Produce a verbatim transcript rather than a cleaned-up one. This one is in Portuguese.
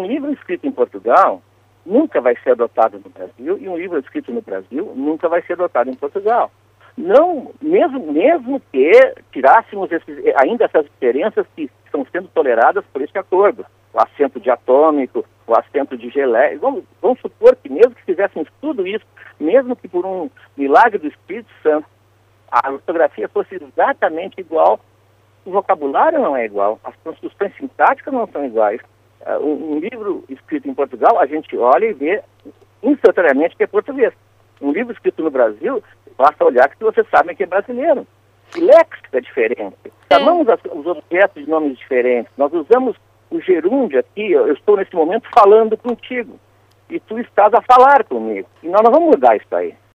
um livro escrito em Portugal nunca vai ser adotado no Brasil, e um livro escrito no Brasil nunca vai ser adotado em Portugal. Não, mesmo, mesmo que tirássemos esses, ainda essas diferenças que estão sendo toleradas por este acordo, o acento diatômico, o acento de gelé, vamos, vamos supor que mesmo que fizéssemos tudo isso, mesmo que por um milagre do Espírito Santo, a ortografia fosse exatamente igual, o vocabulário não é igual, as construções sintáticas não são iguais. Uh, um, um livro escrito em Portugal, a gente olha e vê instantaneamente que é português. Um livro escrito no Brasil, basta olhar que você sabe que é brasileiro. O léxico é diferente. Chamamos as, os objetos de nomes diferentes. Nós usamos o gerúndio aqui, eu estou nesse momento falando contigo. E tu estás a falar comigo. E nós não vamos mudar isso aí.